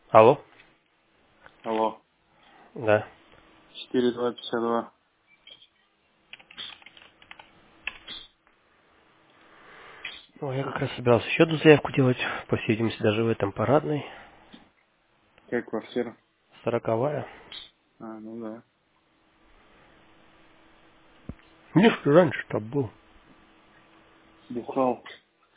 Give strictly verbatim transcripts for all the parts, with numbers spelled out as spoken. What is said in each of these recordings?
Алло? Алло. Да. четыре два пятьдесят два. Ну, я как раз собирался еще одну заявку делать, по всей видимости, даже в этом парадной. Какая квартира? Сороковая. А, ну да. Не что раньше там был. Бухал.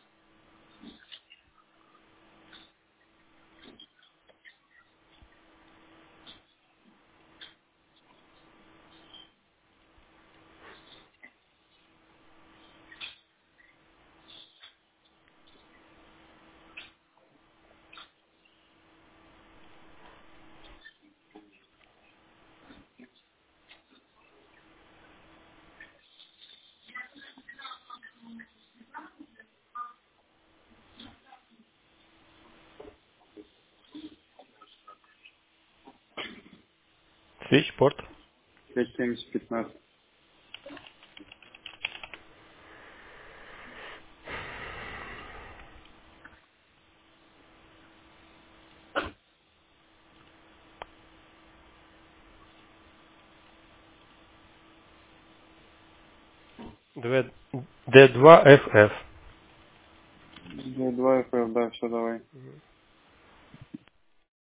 Свечпорт. пять семьдесят пятнадцать. Д два эф эф. д два эф эф, да, все, давай.